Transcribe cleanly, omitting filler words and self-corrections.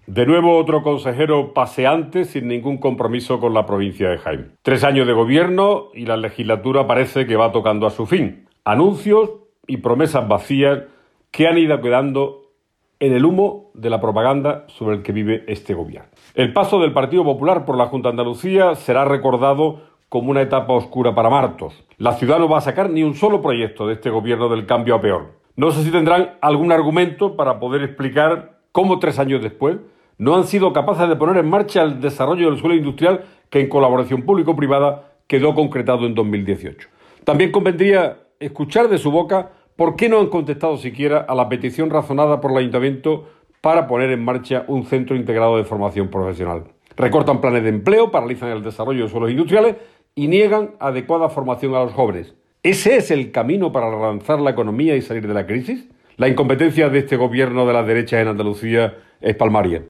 De nuevo otro consejero paseante sin ningún compromiso con la provincia de Jaén. 3 años de gobierno y la legislatura parece que va tocando a su fin. Anuncios y promesas vacías que han ido quedando en el humo de la propaganda sobre el que vive este gobierno. El paso del Partido Popular por la Junta de Andalucía será recordado como una etapa oscura para Martos. La ciudad no va a sacar ni un solo proyecto de este gobierno del cambio a peor. No sé si tendrán algún argumento para poder explicar cómo 3 años después no han sido capaces de poner en marcha el desarrollo del suelo industrial que en colaboración público-privada quedó concretado en 2018. También convendría escuchar de su boca por qué no han contestado siquiera a la petición razonada por el Ayuntamiento para poner en marcha un centro integrado de formación profesional. Recortan planes de empleo, paralizan el desarrollo de suelos industriales y niegan adecuada formación a los jóvenes. ¿Ese es el camino para relanzar la economía y salir de la crisis? La incompetencia de este gobierno de las derechas en Andalucía es palmaria.